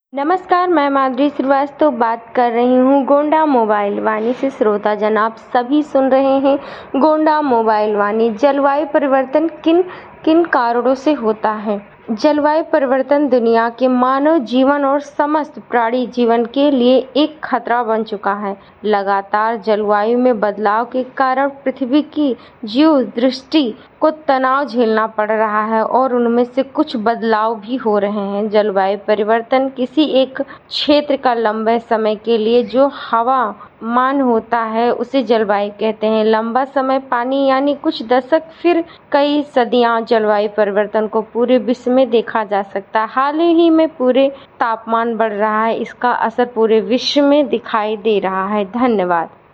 नमस्कार, मैं माधुरी श्रीवास्तव बात कर रही हूँ गोंडा मोबाइल वाणी से। श्रोता जन आप सभी सुन रहे हैं गोंडा मोबाइल वाणी। जलवायु परिवर्तन किन किन कारणों से होता है? जलवायु परिवर्तन दुनिया के मानव जीवन और समस्त प्राणी जीवन के लिए एक खतरा बन चुका है। लगातार जलवायु में बदलाव के कारण पृथ्वी की जीव दृष्टि को तनाव झेलना पड़ रहा है और उनमें से कुछ बदलाव भी हो रहे हैं। जलवायु परिवर्तन किसी एक क्षेत्र का लंबे समय के लिए जो हवामान होता है उसे जलवायु कहते हैं। लंबा समय पानी यानी कुछ दशक फिर कई सदियां जलवायु परिवर्तन को पूरे विश्व में देखा जा सकता है। हाल ही में पूरे तापमान बढ़ रहा है, इसका असर पूरे विश्व में दिखाई दे रहा है। धन्यवाद।